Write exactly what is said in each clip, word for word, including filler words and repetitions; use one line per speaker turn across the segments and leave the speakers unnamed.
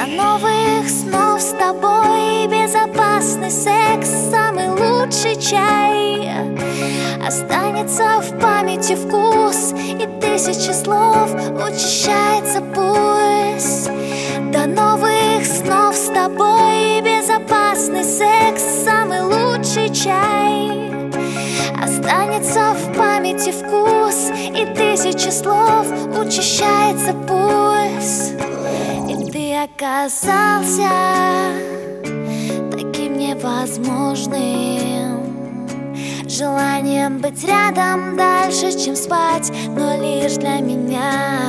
До новых снов с тобой, безопасный секс, самый лучший чай. Останется в памяти вкус и тысячи слов, учащается пульс. До новых снов с тобой, безопасный секс, самый лучший чай. Останется в памяти вкус и тысячи слов, учащается пульс. И ты оказался таким невозможным, желанием быть рядом дальше, чем спать, но лишь для меня.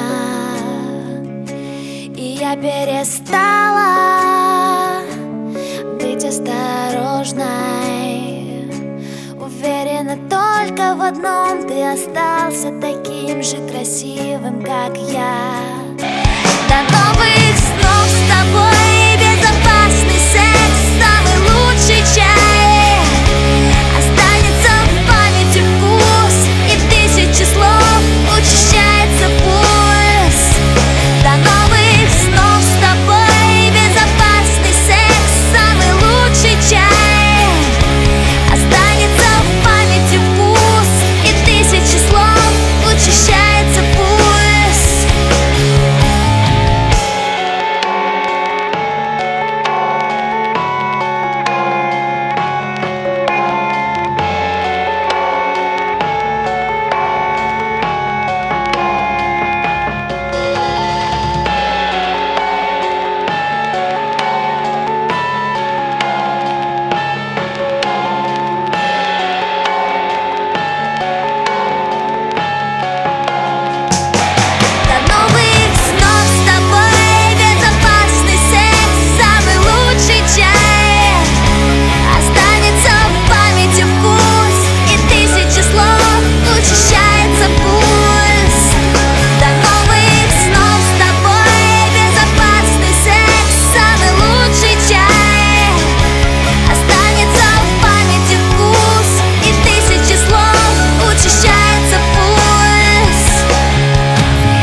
И я перестала быть осторожной, уверена только в одном: ты остался таким же красивым, как я. До